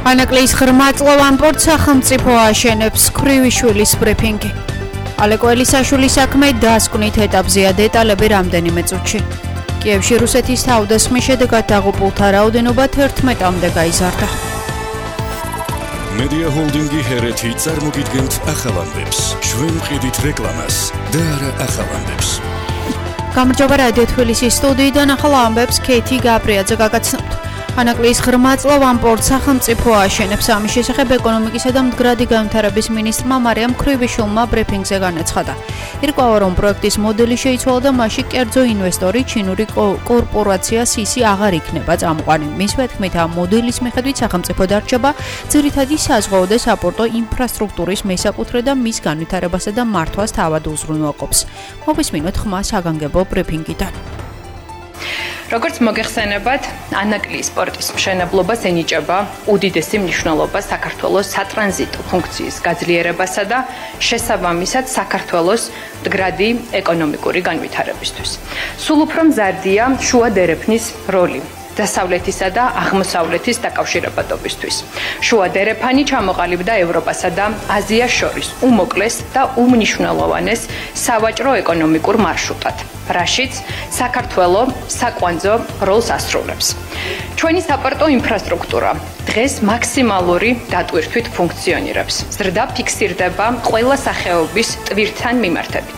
ანაკლის ღრმაწლოვან პორტს სახელმწიფო აშენებს ქრივიშვილის ბრიფინგი. ალეკო ელისაშვილის საქმე დასკვნით ეტაპზეა დეტალები რამდენიმე წუთში. კიევში რუსეთის თავდასხმის შედეგად დაღუპულთა რაოდენობა 11-მდე გაიზარდა. მედია ჰოლდინგი ჰერეთი წარმოგიდგენთ ახალ ამბებს. ჩვენ ვყიდით რეკლამას და არა ახალ ამბებს. გამარჯობა რადიო თბილისის სტუდიიდან ახალ ამბებს ქეითი გაბრიაძე გაგაცნობთ. ანაკლის ღრმაწლოვან პორტს სახელმწიფო აშენებს. ამის შესახებ ეკონომიკისა და მდგრადი განვითარების მინისტრმა მარიამ ქრივიშვილმა ბრიფინგზე განაცხადა. ირკვევა, რომ პროექტის მოდელი შეიცვალა და მასში კერძო ინვესტორი ჩინური კორპორაცია სისი აღარ იქნება წამყვანი. მისივე თქმით, ამ მოდელის მიხედვით სახელმწიფო დარჩება ძირითადი საზღვაო და საპორტო ინფრასტრუქტურის მესაკუთრე და მის განვითარებასა და მართვას თავად უზრუნველყოფს. მოვისმინოთ ხმა საგანგებო ბრიფინგიდან. როგორც მოგეხსენებათ, ანაკლის პორტის მშენებლობას ენიჭება უდიდესი მნიშვნელობა საქართველოს სატრანზიტო ფუნქციის გაძლიერებასა და შესაბამისად საქართველოს მდგრადი ეკონომიკური განვითარებისთვის. სულ უფრო მზარდია შუა დერეფნის როლი დასავლეთისა და აღმოსავლეთის დაკავშირებადობისთვის. შუა დერეფანი ჩამოყალიბდა ევროპასა და აზიას შორის უმოკლეს და უმნიშვნელოვანეს სავაჭრო ეკონომიკურ მარშრუტად, რაშიც საქართველო საკვანძო როლს ასრულებს. ჩვენი საპორტო ინფრასტრუქტურა დღეს მაქსიმალური დატვირთვით ფუნქციონირებს. ზრდა ფიქსირდება ყველა სახეობის ტვირთან მიმართებით.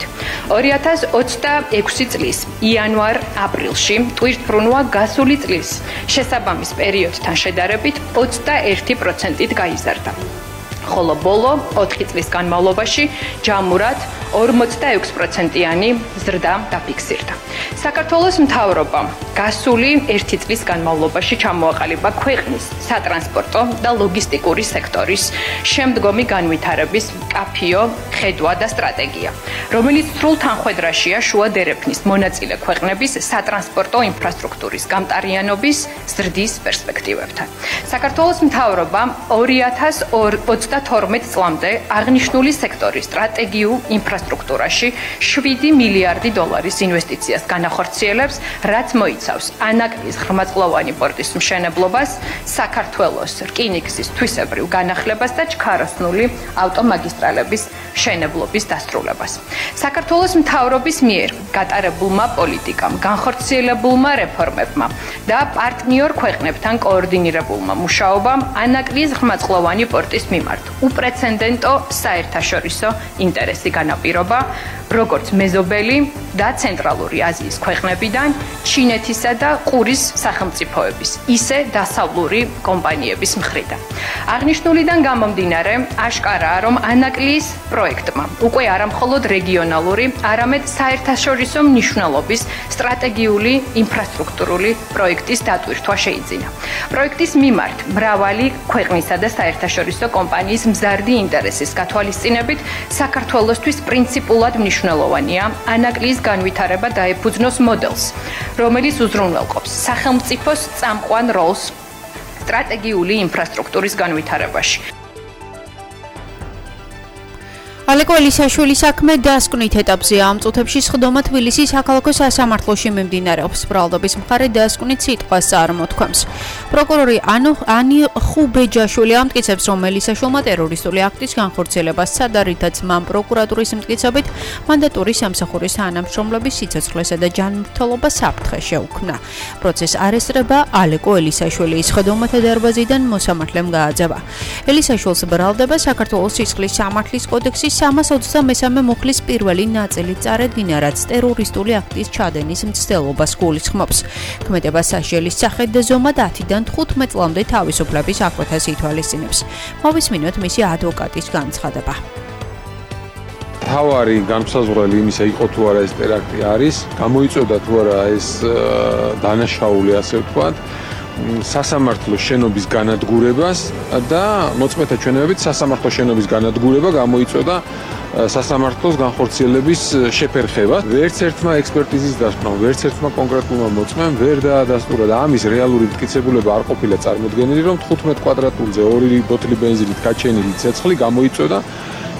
2026 წლის იანვარ-აპრილში ტვირთბრუნვა გასული წლის შესაბამის პერიოდთან შედარებით 21%-ით გაიზარდა. ხოლო ბოლო 4 წლის განმავლობაში ჯამურად 46%-იანი ზრდა დაფიქსირდა. საქართველოს მთავრობამ გასული 1 წლის განმავლობაში ჩამოაყალიბა ქვეყნის სატრანსპორტო და ლოგისტიკური სექტორის შემდგომი განვითარების მკაფიო ხედვა და სტრატეგია, რომელიც სრულ თანხვედრაშია შუა დერეფნის მონაწილე ქვეყნების სატრანსპორტო ინფრასტრუქტურის გამტარიანობის ზრდის პერსპექტივებთან. საქართველოს მთავრობამ 2022 წლამდე აღნიშნული სექტორის სტრატეგიულ ინფრასტრუქტურაში 7 მილიარდი დოლარის ინვესტიციას განახორციელებს, რაც მოიცავს ანაკლის ღრმაწლოვანი პორტის მშენებლობას, საქართველოს რკინიგზის თვისებრივ განახლებას და ჩქაროსნული ავტომაგისტრალების მშენებლობის დასრულებას. საქართველოს მთავრობის მიერ გატარებულმა პოლიტიკამ, განხორციელებულმა რეფორმებმა და პარტნიორ ქვეყნებთან კოორდინირებულმა მუშაობამ ანაკლის ღრმაწლოვანი პორტის მიმართ უპრეცედენტო საერთაშორისო ინტერესი განაპირობა, როგორც მეზობელი და ცენტრალური აზიის ქვეყნებიდან, ჩინეთისა და ყურის სახელმწიფოების, ისე დასავლური კომპანიების მხრიდან. აღნიშნულიდან გამომდინარე, აშკარაა, რომ ანაკლის პროექტმა უკვე არა მხოლოდ რეგიონალური, არამედ საერთაშორისო მნიშვნელობის სტრატეგიული ინფრასტრუქტურული პროექტის დატვირთვა შეიძინა. პროექტის მიმართ მრავალი ქვეყნისა და საერთაშორისო კომპანიის მზარდი ინტერესის გათვალისწინებით საქართველოსთვის პრინციპულად მნიშვნელოვანია ანაკლის განვითარება დაეფუძნოს მოდელს, რომელიც უზრუნველყოფს სახელმწიფოს წამყვან როლს სტრატეგიული ინფრასტრუქტურის განვითარებაში. ალეკო ელისაშვილის საქმე დასკვნით ეტაპზეა. ამ წუთებში სხდომა თბილისის საქალაქო სასამართლოში მიმდინარეობს. ბრალდობის მხარე დასკვნით სიტყვას წარმოთქვამს. პროკურორი ანი ხუბეჯაშვილი ამტკიცებს, რომ ელისაშვილმა ტერორისტული აქტის განხორციელებას სცადა, რითაც მან პროკურატურის მტკიცებით მანდატური სამსახურის თანამშრომლების სიცოცხლესა და ჯანმრთელობას საფრთხე შეუქმნა. პროცესს არ ესწრება ალეკო ელისაშვილი. სხდომათა დარბაზიდან მოსამართლემ გააძევა. ელისაშვილს ბრალდება საქართველოს სისხლის სამართლის კოდექსის 323 მუხლის პირველი ნაწილი წარედგინა, რაც ტერორისტული აქტის ჩადენის მცდელობას გულისხმობს. ქმედება საშელის სახედ და ზომა 10-დან 15 წლამდე თავისუფლების აკვეთას ითვალისწინებს. მოვისმინოთ მისი ადვოკატის განცხადება. თავარი განმსაზღვრელი იმისა იყო თუ არა ეს ტერაქტი არის, გამოიწოდა თუ არა ეს დანაშაული, ასე ვთქვათ, სასამართლო შენობის განადგურებას და მოწმეთა ჩვენებებით სასამართლო შენობის განადგურება გამოიწოდა სასამართლოს განხორციელების შეფერხება. ვერც ერთმა ექსპერტიზის დასკვნამ, ვერც ერთმა კონკრეტულმა მოწმემ ვერ დაადასტურა და ამის რეალური მტკიცებულება არ ყოფილა წარმოდგენილი, რომ 15 კვადრატულზე 2 ბოთლი ბენზინით გაჩენილი ცეცხლი გამოიწოდა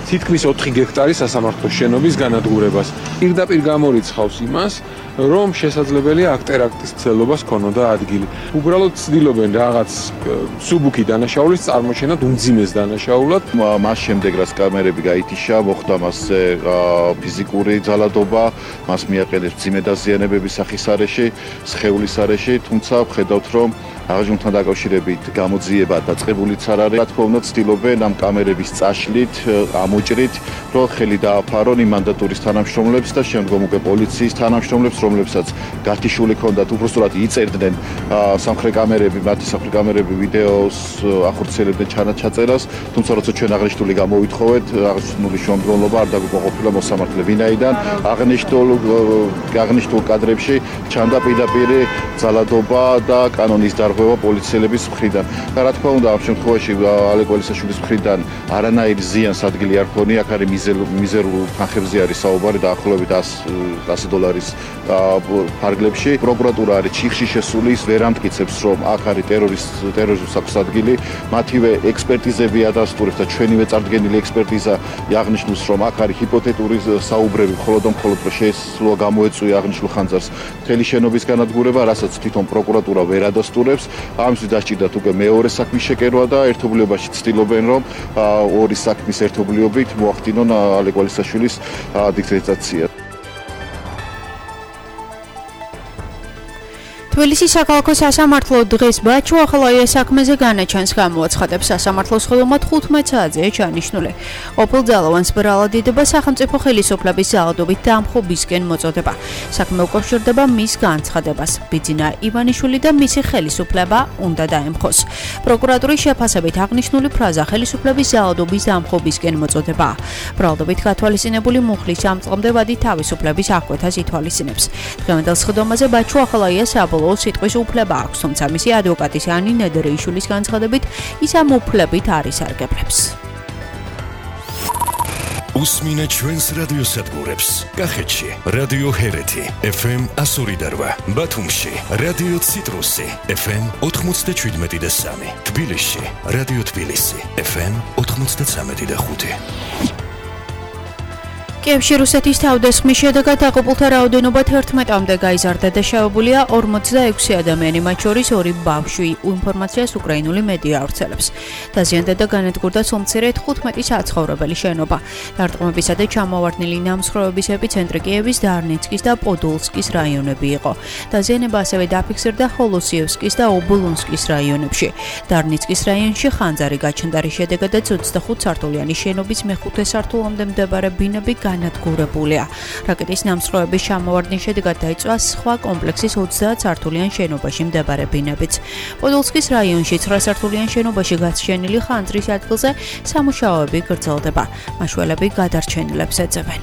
თითქმის 4 გექტარი სასამართლოს შენობის განადგურებას. პირდაპირ გამორიცხავს იმას, რომ შესაძლებელია აქ ტერაქტის მცდელობას ქონოდა ადგილი. უბრალოდ ცდილობენ რაღაც სუბუქი დანაშაულის წარმოჩენად უმძიმეს დანაშაულად. მას შემდეგ რაც კამერები გაითიშა, მოხდა მასზე ფიზიკური ძალადობა, მას მიაყენეს მძიმე დაზიანებები სახის არეში, სხეულის არეში, თუმცა ვხედავთ, რომ აღნიშნულთან დაკავშირებით გამოძიება დაწყებულიც არ არის. რა თქმა უნდა, ცდილობენ ამ კამერების წაშლით, ამოჭრით, რომ ხელი დააფარონ იმ მანდატურის თანამშრომლებს და შემდგომ უკვე პოლიციის თანამშრომლებს, რომლებსაც გათიშული ჰქონდათ, უბრალოდ იწერდნენ სამხრეთ კამერები, მათი სამხრეთ კამერები ვიდეოს ახორციელებდნენ ჩაწერას, თუმცა როცა ჩვენ აღნიშნული გამოვითხოვეთ, აღნიშნული შემდგომლობა არ დაგვიყოფილა მოსამართლე ვინაიდან აღნიშნულ კადრებში ჩანდა პირდაპირი ძალადობა და კანონის დარღვევა პოლიციელების მხრიდან. და რა თქმა უნდა, ამ შემთხვევაში ალეკ ველისაშვილის მხრიდან არანაირი ზიანს ადგილი არ ქონია, აქ არის მიზერულ თანხებზე არის საუბარი დაახლოებით $100 ფარგლებში. პროკურატურა არის ჩიხში შესული, ის ვერ ამტკიცებს, რომ აქ არის ტერორიზმის აქვს ადგილი. მათივე ექსპერტიზები ადასტურებს და ჩვენივე წარდგენილი ექსპერტიზა აღნიშნავს, რომ აქ არის ჰიპოთეტური საუბრები, მხოლოდ რომ შეესრულა გამოეწვია აღნიშნულ ხანძარს მთელი შენობის განადგურება, რასაც თვითონ პროკურატურა ვერ ადასტურებს. ამისთვის დასჭირდათ უკვე მეორე საქმის შეკერვა და ერთობლიობაში ცდილობენ, რომ ორი საქმის ერთობლიობით მოახდინონ ალეკ ველისაშვილის დისკრედიტაცია. თბილისის საქალაქო სასამართლო დღეს ბაჩუახალაიას საქმეზე განაჩენს გამოაცხადებს. სასამართლოს ხელოვნა 15 საათზეა ჩანიშნული. ყოფილ ძალოვანს ბრალადდება სახელმწიფო ხელისუფლების ძალადობით დამხობისკენ მოწოდება. საქმე უკავშირდება მის განცხადებას. ბიძინა ივანიშვილი და მისი ხელისუფლება უნდა დაემხოს. პროკურატურის შეფასებით აღნიშნული ფრაზა ხელისუფლების ძალადობის დამხობისკენ მოწოდება. ბრალადობით გათვალისწინებული მუხლის ამწყამდე ვადი თავისუფლების აღკვეთას ითვალისწინებს. დღევანდელ სხდომაზე ბაჩუახალაიას სიტყვის უფლება აქვს, თუმცა მისი ადვოკატის ანი ნედერეიშვილის განცხადებით ის ამ უფლებით არ ისარგებლებს. უსმინეთ ჩვენს რადიოსადგურებს. კახეთში რადიო ჰერეთი FM 102.8, ბათუმში რადიო ციტრუსი FM 97.3, თბილისში რადიო თბილისი FM 93.5. კიევში რუსეთის თავდასხმის შედეგად დაღუპულთა რაოდენობა 11-მდე გაიზარდა და შავებულია 46 ადამიანი, მათ შორის 2 ბავშვი. ინფორმაციას უკრაინული მედია ავრცელებს. დაზიანდა და განადგურდა სულ მცირე 15 საცხოვრებელი შენობა. დარტყმებისა და ჩამოვარდნილი ნამსხვრევების ეპიცენტრი კიევის დარნიცკის და პოდოლსკის რაიონები იყო. დაზიანება ასევე დაფიქსირდა ხოლოსიევსკის და ობოლონსკის რაიონებში. დარნიცკის რაიონში ხანძარი გაჩნდა, რის შედეგადაც 25 სართულიანი შენობის მეხუთე სართულამდე მდებარე ბინები განადგურებულია. რაკეტის ნამსხვრევების ჩამოვარდნის შედეგად დაიწვა სხვა კომპლექსის 30 სართულიან შენობაში მდებარე ბინებიც. პოდოლსკის რაიონში 9 სართულიან შენობაში გაშენილი ხანძრის ადგილზე სამუშაოები გრძელდება. მაშველები გადარჩენილებს ეძებენ.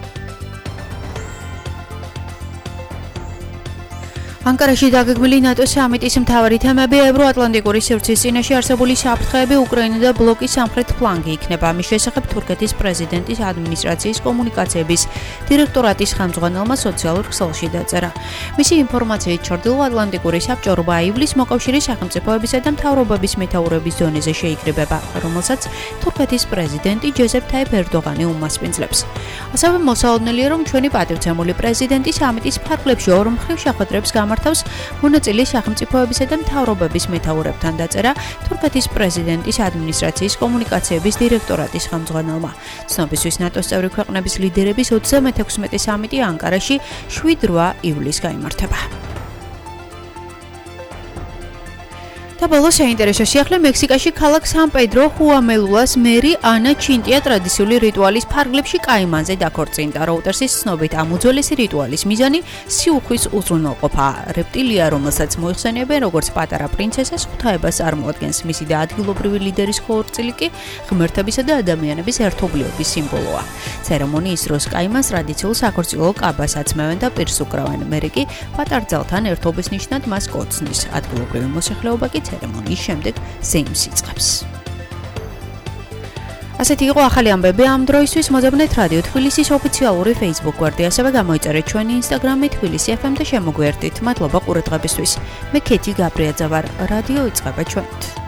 ანკარაში დაგეგმილი ნატოს სამიტის მთავარი თემები ევროატლანტიკური სივრცის წინაშე არსებული საფრთხეები, უკრაინა და ბლოკის სამხრეთ ფლანგი იქნება. ამის შესახებ თურქეთის პრეზიდენტის ადმინისტრაციის კომუნიკაციების დირექტორატის ხელმძღვანელმა სოციალურ ქსელში დაწერა. მისი ინფორმაციით, ჩრდილოატლანტიკური საბჭოობა ივლისს მოკავშირის სახელმწიფოებისა და მთავრობების მეთაურების დონეზე შეიკრიბება, რომელსაც თურქეთის პრეზიდენტი ჯეზეპ თაიფ ერდოღანი უმასპინძლებს. ასევე მოსალოდნელია, რომ ჩვენი პატივცემული პრეზიდენტი სამიტის ფარგლებში ორმხრივ შეხვედრებს მართავს მონაწილე სახელმწიფოებისა და მთავრობების მეთაურებთან, დაწერა თურქეთის პრეზიდენტის ადმინისტრაციის კომუნიკაციების დირექტორატის ხელმძღვანელმა. ცნობისთვის ნატოს წევრი ქვეყნების ლიდერების 36 სამიტი ანკარაში 7-8 ივლისს გაიმართება. და ბოლოს საინტერესო სიახლე მექსიკაში ქალაქ სან-პედრო ხუამელუას მერი ანა ჩინტია ტრადიციული რიტუალის ფარგლებში კაიმანზე დაქორწინდა. Reuters-ის ცნობით ამ უძველესი რიტუალის მიზანი სიუხვის უზრუნველყოფაა. რეპტილია, რომელსაც მოიხსენიებენ როგორც პატარა პრინცესას, ღვთაებას წარმოადგენს. მისი და ადგილობრივი ლიდერის ხორცილი კი ღმერთებისა და ადამიანების ერთობლიობის სიმბოლოა. ცერემონიის დროს კაიმანს ტრადიციულ საქორწილო კაბას აცმევენ და პირს უკრავენ. მერი კი პატარძალთან ერთობის ნიშნად მას კოცნის. ადგილობრივი მოსახლეობა კი ცერემონიის შემდეგ ზეიმს იწყებს. ასეთი იყო ახალი ამბები ამ დროისთვის. მოძებნეთ რადიო თბილისის ოფიციალური Facebook გვერდი, ასევე გამოიწერეთ ჩვენი Instagram-ი თბილისი FM და შემოგვიერთდით. მადლობა ყურადღებისთვის. მე ქეთი გაბრიაძე ვარ. რადიო იწყება ჩვენით.